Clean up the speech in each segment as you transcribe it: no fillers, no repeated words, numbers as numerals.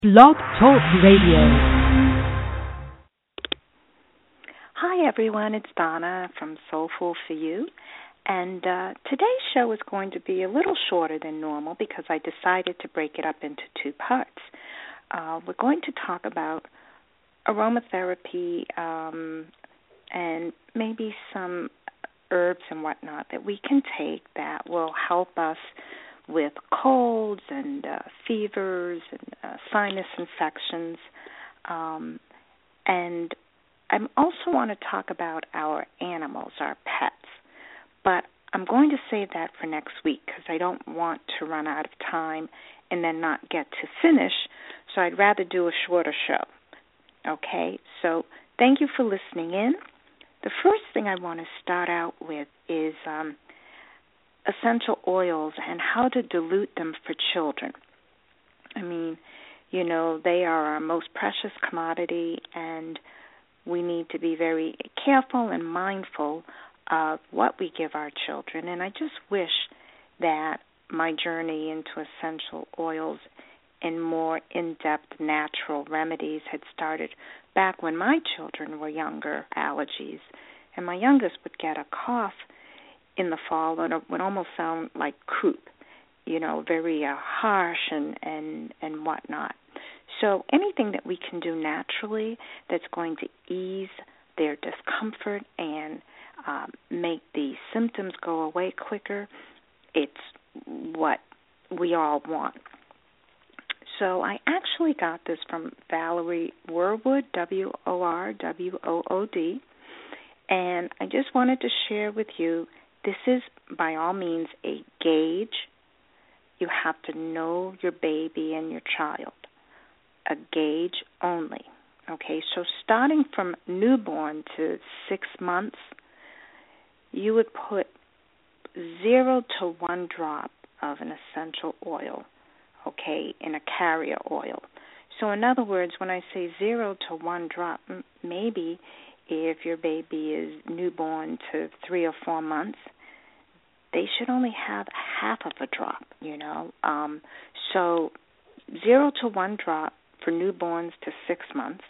Blog Talk Radio. Hi everyone, it's Donna from Soulful for You, and today's show is going to be a little shorter than normal because I decided to break it up into two parts. We're going to talk about aromatherapy and maybe some herbs and whatnot that we can take that will help us with colds and fevers and sinus infections. And I also want to talk about our animals, our pets. But I'm going to save that for next week because I don't want to run out of time and then not get to finish. So I'd rather do a shorter show. Okay? So thank you for listening in. The first thing I want to start out with is essential oils and how to dilute them for children. I mean, you know, they are our most precious commodity, and we need to be very careful and mindful of what we give our children. And I just wish that my journey into essential oils and more in-depth natural remedies had started back when my children were younger, allergies. And my youngest would get a cough in the fall, and it would almost sound like croup, you know, very harsh and whatnot. So anything that we can do naturally that's going to ease their discomfort and make the symptoms go away quicker, it's what we all want. So I actually got this from Valerie Worwood, Worwood, and I just wanted to share with you. This is, by all means, a gauge. You have to know your baby and your child. A gauge only. Okay, so starting from newborn to 6 months, you would put 0 to 1 drop of an essential oil, okay, in a carrier oil. So in other words, when I say 0 to 1 drop, maybe if your baby is newborn to 3 or 4 months, they should only have half of a drop, you know. So 0 to 1 drop for newborns to 6 months.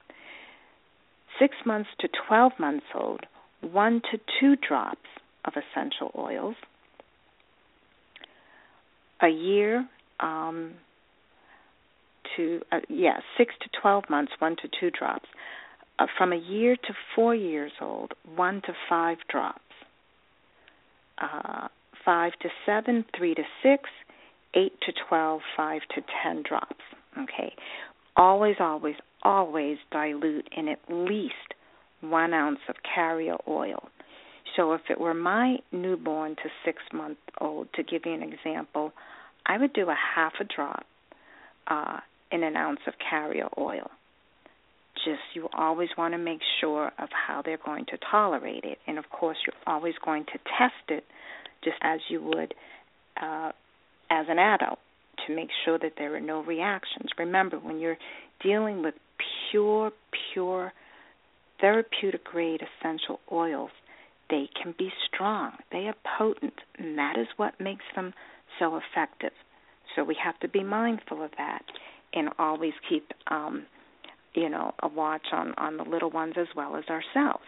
6 months to 12 months old, 1 to 2 drops of essential oils. A year 6 to 12 months, 1 to 2 drops. From a year to 4 years old, 1 to 5 drops. 5 to 7, 3 to 6, 8 to 12, 5 to 10 drops. Okay. Always, always, always dilute in at least 1 ounce of carrier oil. So if it were my newborn to 6-month-old, to give you an example, I would do a half a drop in an ounce of carrier oil. Just you always want to make sure of how they're going to tolerate it. And, of course, you're always going to test it just as you would as an adult to make sure that there are no reactions. Remember, when you're dealing with pure therapeutic-grade essential oils, they can be strong. They are potent, and that is what makes them so effective. So we have to be mindful of that and always keep a watch on the little ones as well as ourselves.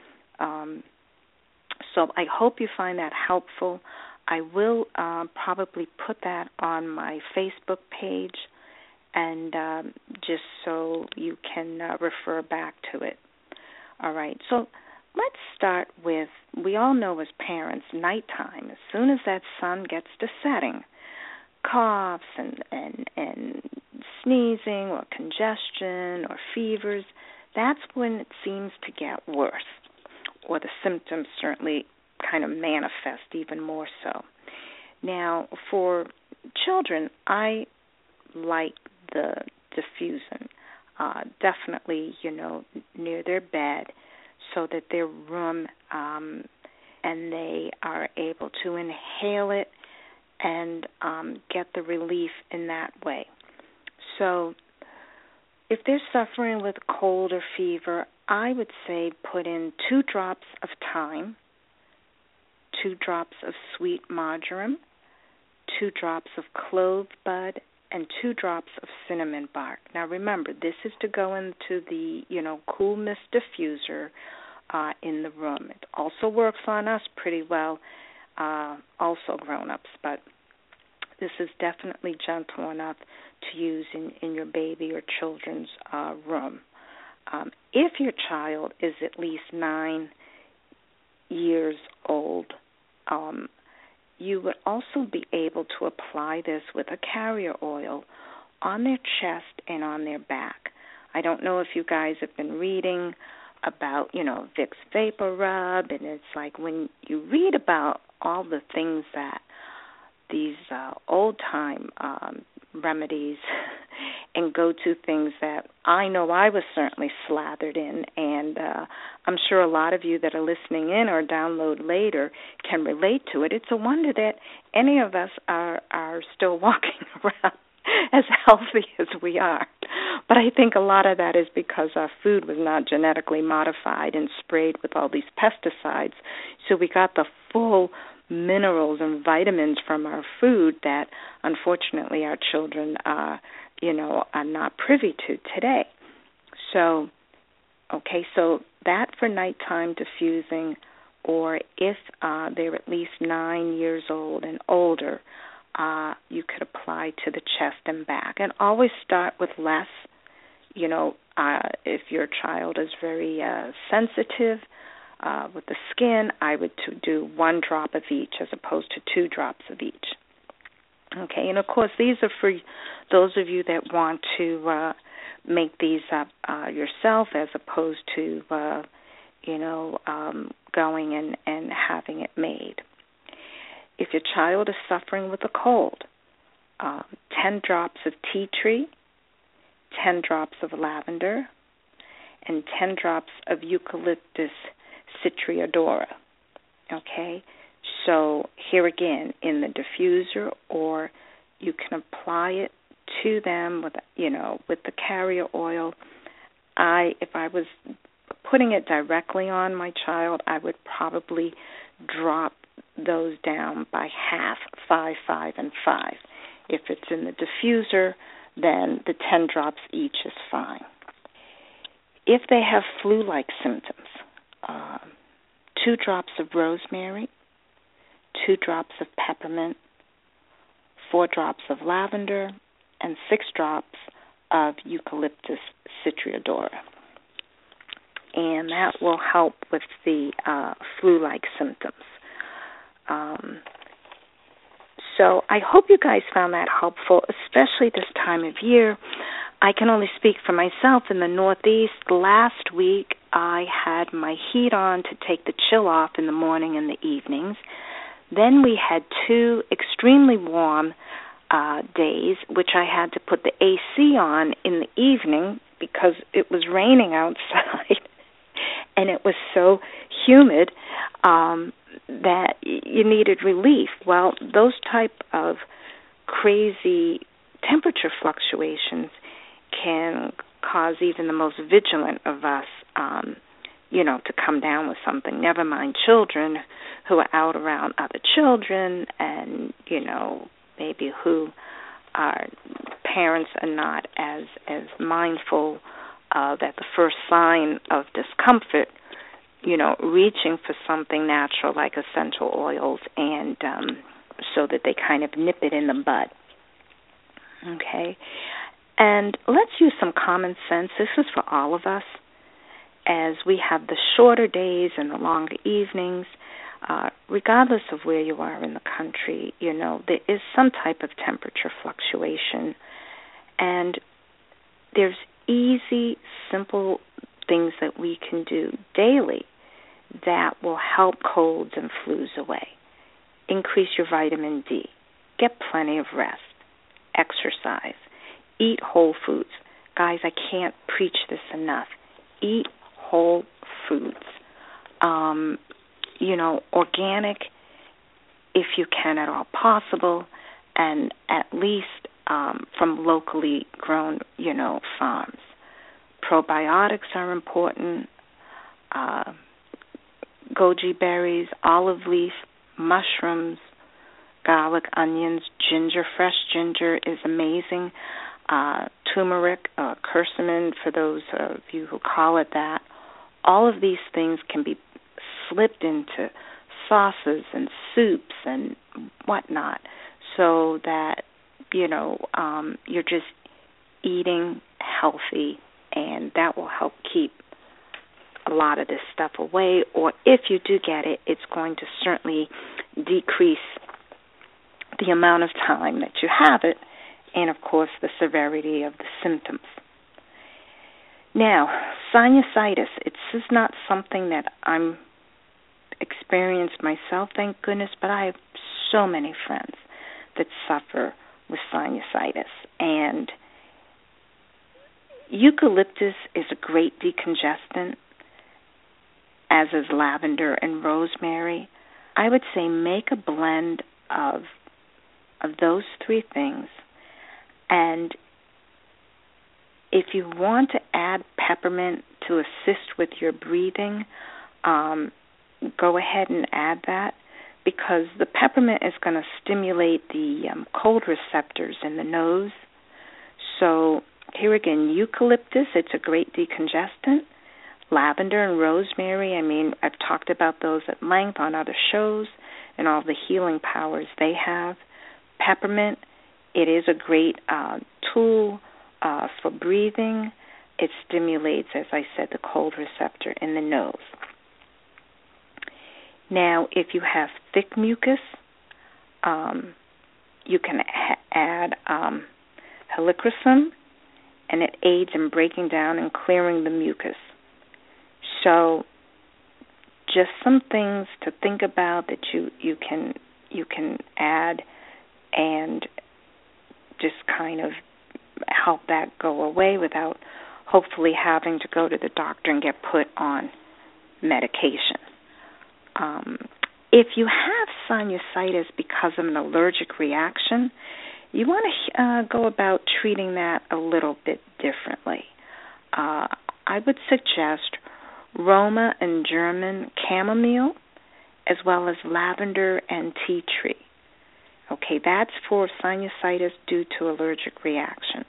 So I hope you find that helpful. I will probably put that on my Facebook page, and just so you can refer back to it. All right, so let's start with, we all know as parents, nighttime, as soon as that sun gets to setting, coughs and sneezing or congestion or fevers, that's when it seems to get worse, or the symptoms certainly kind of manifest even more so. Now, for children, I like the diffusion, definitely, near their bed so that their room and they are able to inhale it and get the relief in that way. So if they're suffering with cold or fever, I would say put in 2 drops of thyme, 2 drops of sweet marjoram, 2 drops of clove bud, and 2 drops of cinnamon bark. Now remember, this is to go into the, cool mist diffuser in the room. It also works on us pretty well, also grown-ups, but this is definitely gentle enough to use in your baby or children's room. If your child is at least 9 years old, you would also be able to apply this with a carrier oil on their chest and on their back. I don't know if you guys have been reading about, Vicks Vapor Rub, and it's like when you read about all the things that these old-time remedies and go-to things that I know I was certainly slathered in, and I'm sure a lot of you that are listening in or download later can relate to it. It's a wonder that any of us are still walking around as healthy as we are. But I think a lot of that is because our food was not genetically modified and sprayed with all these pesticides, so we got the full minerals and vitamins from our food that unfortunately our children are not privy to today. So that for nighttime diffusing, or if they're at least 9 years old and older, you could apply to the chest and back. And always start with less. If your child is very sensitive with the skin, I would do 1 drop of each as opposed to 2 drops of each. Okay, and of course these are for those of you that want to make these up yourself as opposed to, going and having it made. If your child is suffering with a cold, 10 drops of tea tree, 10 drops of lavender, and 10 drops of eucalyptus citriodora. Okay, so here again in the diffuser, or you can apply it to them with the carrier oil. If I was putting it directly on my child, I would probably drop those down by half, 5, 5, and 5. If it's in the diffuser, then the 10 drops each is fine. If they have flu-like symptoms, 2 drops of rosemary, 2 drops of peppermint, 4 drops of lavender, and 6 drops of eucalyptus citriodora. And that will help with the flu-like symptoms. So I hope you guys found that helpful, especially this time of year. I can only speak for myself in the Northeast. Last week I had my heat on to take the chill off in the morning and the evenings. Then we had 2 extremely warm days, which I had to put the AC on in the evening because it was raining outside and it was so humid that you needed relief. Well, those type of crazy temperature fluctuations can cause even the most vigilant of us, to come down with something. Never mind children who are out around other children and, maybe who are parents are not as mindful that the first sign of discomfort, reaching for something natural like essential oils and so that they kind of nip it in the bud. Okay? And let's use some common sense. This is for all of us. As we have the shorter days and the longer evenings, regardless of where you are in the country, there is some type of temperature fluctuation. And there's easy, simple things that we can do daily that will help colds and flus away. Increase your vitamin D. Get plenty of rest. Exercise. Eat whole foods. Guys, I can't preach this enough. Eat whole foods. Organic if you can at all possible, and at least from locally grown, farms. Probiotics are important. Goji berries, olive leaf, mushrooms, garlic, onions, ginger. Fresh ginger is amazing. Turmeric, curcumin, for those of you who call it that. All of these things can be slipped into sauces and soups and whatnot, so that you're just eating healthy, and that will help keep a lot of this stuff away. Or if you do get it, it's going to certainly decrease the amount of time that you have it, and of course the severity of the symptoms. Now, sinusitis, this is not something that I'm experienced myself, thank goodness, but I have so many friends that suffer with sinusitis. And eucalyptus is a great decongestant, as is lavender and rosemary. I would say make a blend of those three things. And if you want to add peppermint to assist with your breathing, go ahead and add that, because the peppermint is going to stimulate the cold receptors in the nose. So here again, eucalyptus, it's a great decongestant. Lavender and rosemary, I've talked about those at length on other shows and all the healing powers they have. Peppermint, it is a great tool for breathing. It stimulates, as I said, the cold receptor in the nose. Now, if you have thick mucus, you can add helichrysum, and it aids in breaking down and clearing the mucus. So, just some things to think about that you can add and just kind of help that go away without hopefully having to go to the doctor and get put on medication. If you have sinusitis because of an allergic reaction, you want to go about treating that a little bit differently. I would suggest Roma and German chamomile, as well as lavender and tea tree. Okay, that's for sinusitis due to allergic reactions.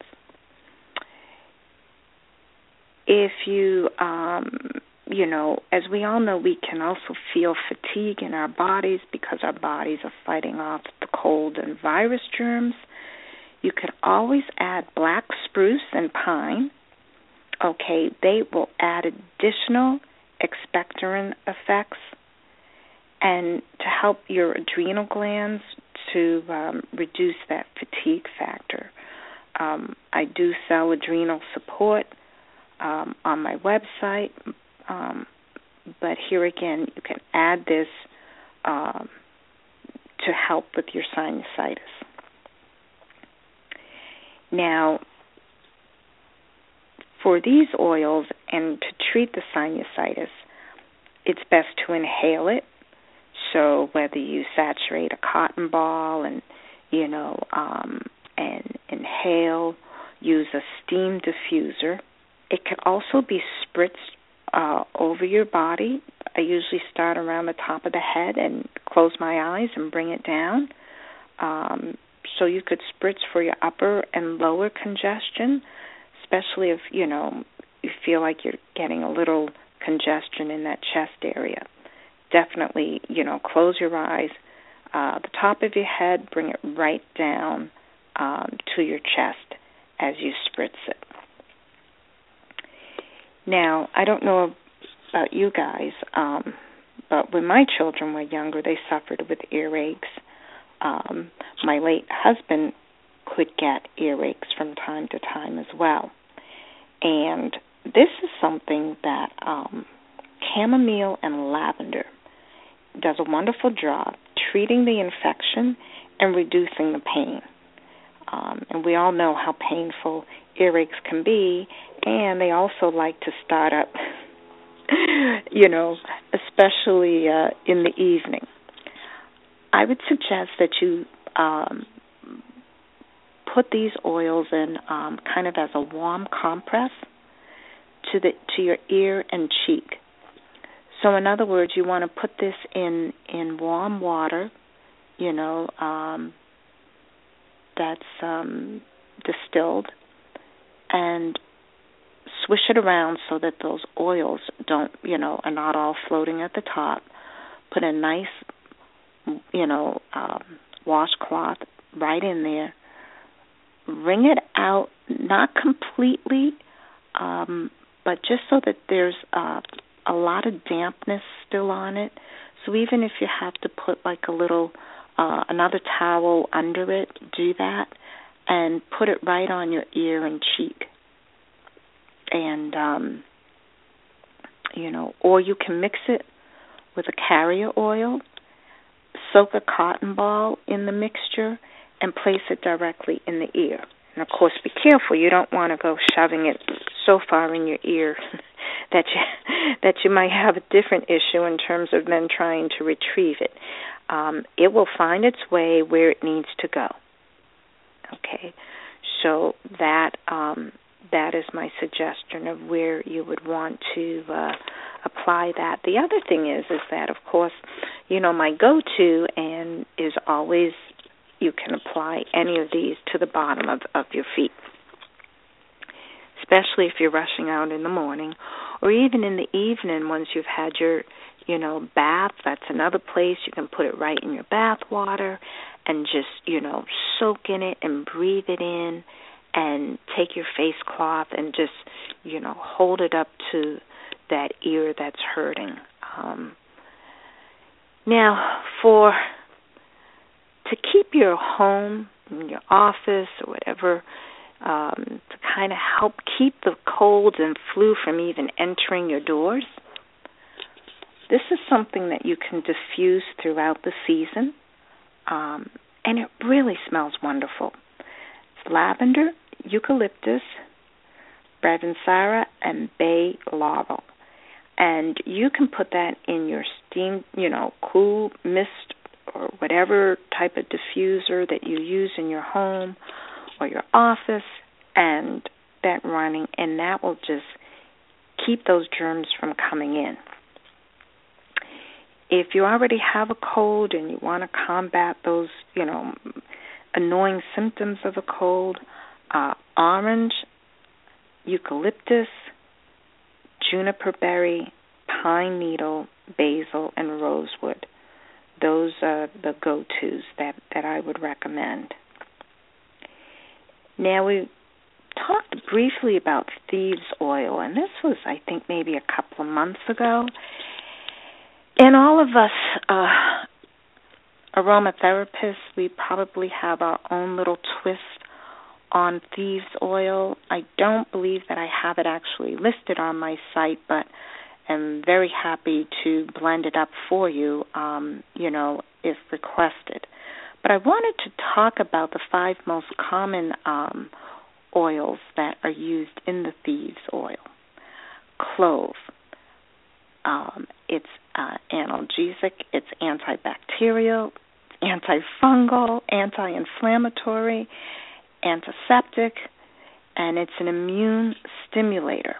If you, as we all know, we can also feel fatigue in our bodies because our bodies are fighting off the cold and virus germs. You could always add black spruce and pine. Okay, they will add additional expectorant effects and to help your adrenal glands to reduce that fatigue factor. I do sell adrenal support on my website, but here again, you can add this to help with your sinusitis. Now, for these oils and to treat the sinusitis, it's best to inhale it. So whether you saturate a cotton ball and inhale, use a steam diffuser. It can also be spritzed over your body. I usually start around the top of the head and close my eyes and bring it down. So you could spritz for your upper and lower congestion, especially if, you feel like you're getting a little congestion in that chest area. Definitely, close your eyes, the top of your head, bring it right down to your chest as you spritz it. Now, I don't know about you guys, but when my children were younger, they suffered with earaches. My late husband could get earaches from time to time as well. And this is something that chamomile and lavender does a wonderful job treating the infection and reducing the pain. And we all know how painful earaches can be, and they also like to start up, especially in the evening. I would suggest that you put these oils in kind of as a warm compress to your ear and cheek. So in other words, you want to put this in warm water that's distilled, and swish it around so that those oils are not all floating at the top. Put a nice, washcloth right in there. Wring it out, not completely, but just so that there's a lot of dampness still on it. So even if you have to put like a little, another towel under it, do that, and put it right on your ear and cheek. And, or you can mix it with a carrier oil, soak a cotton ball in the mixture, and place it directly in the ear. And, of course, be careful. You don't want to go shoving it so far in your ear that you might have a different issue in terms of then trying to retrieve it. It will find its way where it needs to go. Okay, so that is my suggestion of where you would want to apply that. The other thing is that, of course, my go-to and is always you can apply any of these to the bottom of your feet, especially if you're rushing out in the morning, or even in the evening once you've had your, bath. That's another place. You can put it right in your bath water and just, soak in it and breathe it in, and take your face cloth and just, hold it up to that ear that's hurting. Now, to keep your home, your office, or whatever, to kind of help keep the colds and flu from even entering your doors, this is something that you can diffuse throughout the season, and it really smells wonderful. It's lavender, eucalyptus, Bravinsara, and bay laurel. And you can put that in your steam, cool mist or whatever type of diffuser that you use in your home or your office, and that running, and that will just keep those germs from coming in. If you already have a cold and you want to combat those, annoying symptoms of a cold, orange, eucalyptus, juniper berry, pine needle, basil, and rosewood. Those are the go-tos that I would recommend. Now, we talked briefly about thieves' oil, and this was, I think, maybe a couple of months ago. And all of us aromatherapists, we probably have our own little twist on thieves' oil. I don't believe that I have it actually listed on my site, but I'm very happy to blend it up for you, if requested. But I wanted to talk about the 5 most common oils that are used in the thieves' oil. Clove. It's analgesic, it's antibacterial, it's antifungal, anti-inflammatory, antiseptic, and it's an immune stimulator.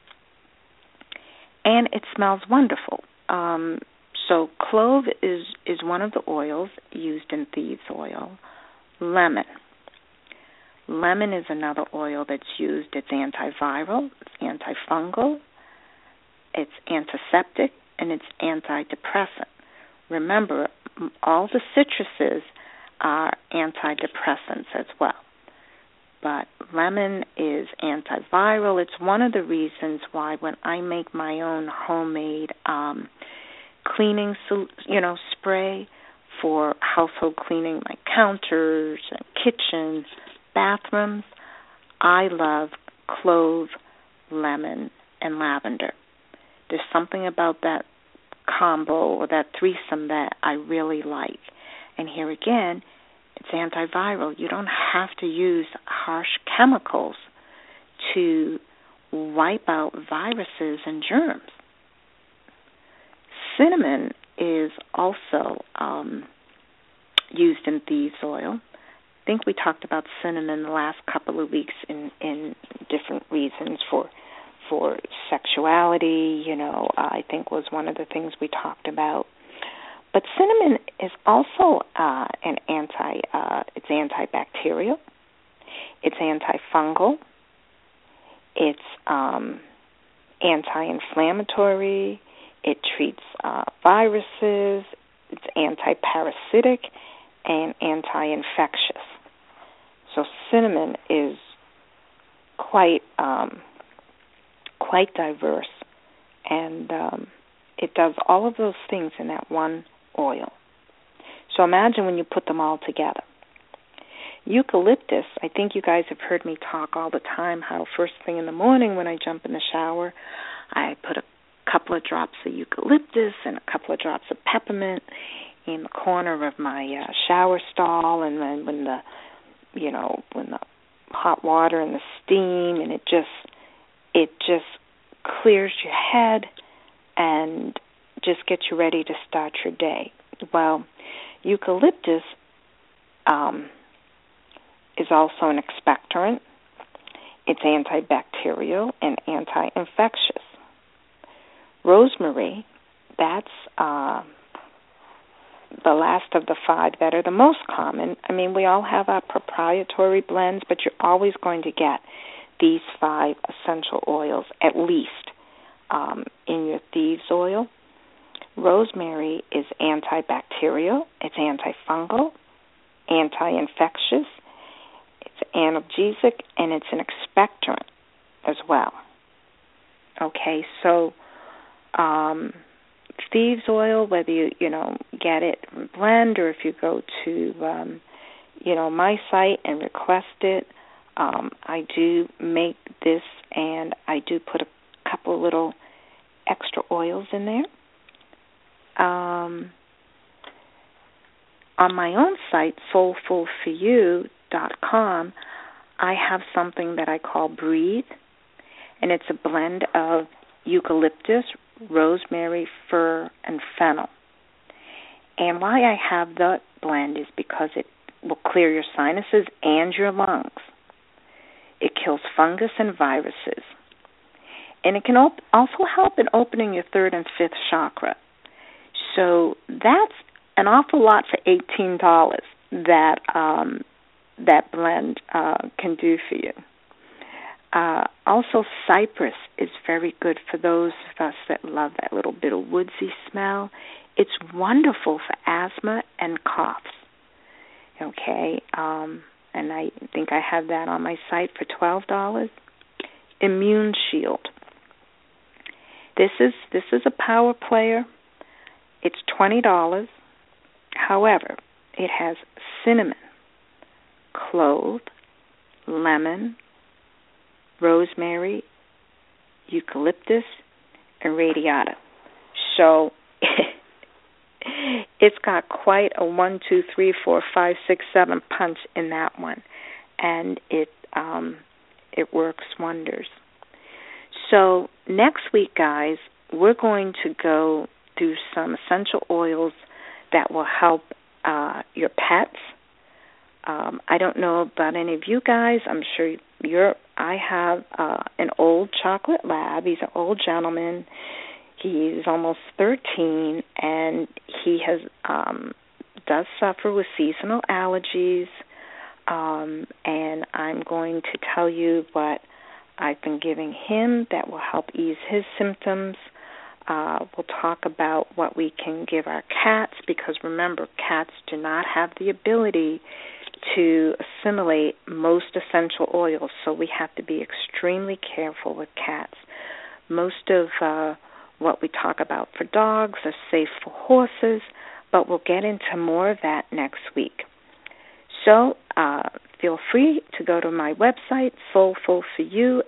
And it smells wonderful. So clove is one of the oils used in thieves' oil. Lemon. Lemon is another oil that's used. It's antiviral, it's antifungal, it's antiseptic, and it's antidepressant. Remember, all the citruses are antidepressants as well. But lemon is antiviral. It's one of the reasons why when I make my own homemade cleaning, spray for household cleaning, like counters and kitchens, bathrooms, I love clove, lemon, and lavender. There's something about that combo or that threesome that I really like. And here again, it's antiviral. You don't have to use harsh chemicals to wipe out viruses and germs. Cinnamon is also used in thieves' oil. I think we talked about cinnamon the last couple of weeks in different reasons for sexuality, I think was one of the things we talked about. But cinnamon is also it's antibacterial, it's antifungal, it's anti-inflammatory, it treats viruses, it's anti-parasitic, and anti-infectious. So cinnamon is quite diverse, and it does all of those things in that one oil. So imagine when you put them all together. Eucalyptus, I think you guys have heard me talk all the time how first thing in the morning when I jump in the shower, I put a couple of drops of eucalyptus and a couple of drops of peppermint in the corner of my shower stall, and then when the hot water and the steam, and it just clears your head and just gets you ready to start your day. Well, eucalyptus is also an expectorant. It's antibacterial and anti-infectious. Rosemary, that's the last of the 5 that are the most common. I mean, we all have our proprietary blends, but you're always going to get these 5 essential oils, at least, in your thieves oil. Rosemary is antibacterial, it's antifungal, anti-infectious, it's analgesic, and it's an expectorant as well. Okay, so thieves oil, whether you get it blend or if you go to my site and request it, I do make this, and I do put a couple little extra oils in there. On my own site, soulfulforyou.com, I have something that I call Breathe, and it's a blend of eucalyptus, rosemary, fir, and fennel. And why I have that blend is because it will clear your sinuses and your lungs. It kills fungus and viruses. And it can also help in opening your 3rd and 5th chakra. So that's an awful lot for $18 that blend can do for you. Also, cypress is very good for those of us that love that little bit of woodsy smell. It's wonderful for asthma and coughs. Okay, and I think I have that on my site for $12. Immune Shield. This is a power player. It's $20. However, it has cinnamon, clove, lemon, rosemary, eucalyptus, and radiata. So it's got quite a 1, 2, 3, 4, 5, 6, 7 punch in that one, and it works wonders. So next week, guys, we're going to go through some essential oils that will help your pets. I don't know about any of you guys. I'm sure I have an old chocolate lab. He's an old gentleman. He's almost 13, and he does suffer with seasonal allergies. And I'm going to tell you what I've been giving him that will help ease his symptoms. We'll talk about what we can give our cats, because remember, cats do not have the ability to assimilate most essential oils, so we have to be extremely careful with cats. Most of what we talk about for dogs are safe for horses, but we'll get into more of that next week. So feel free to go to my website, Soulful4You,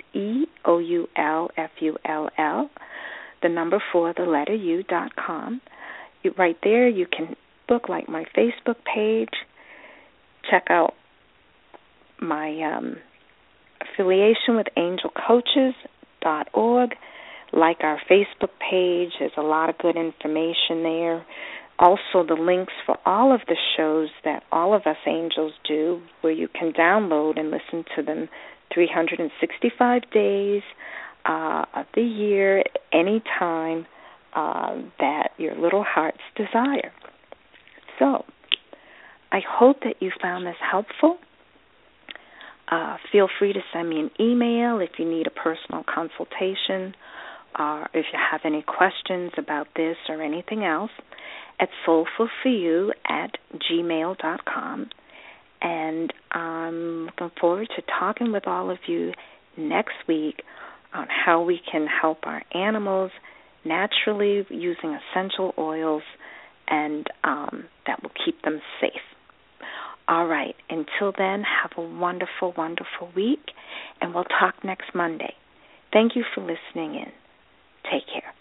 SEOULFULL, the number 4, the letter U.com. Right there you can book like my Facebook page, check out my affiliation with angelcoaches.org, like our Facebook page. There's a lot of good information there. Also, the links for all of the shows that all of us angels do, where you can download and listen to them 365 days of the year, any time that your little heart's desire. So, I hope that you found this helpful. Feel free to send me an email if you need a personal consultation, or if you have any questions about this or anything else, at soulfulforyou@gmail.com. And I'm looking forward to talking with all of you next week on how we can help our animals naturally using essential oils, and that will keep them safe. All right. Until then, have a wonderful, wonderful week, and we'll talk next Monday. Thank you for listening in. Take care.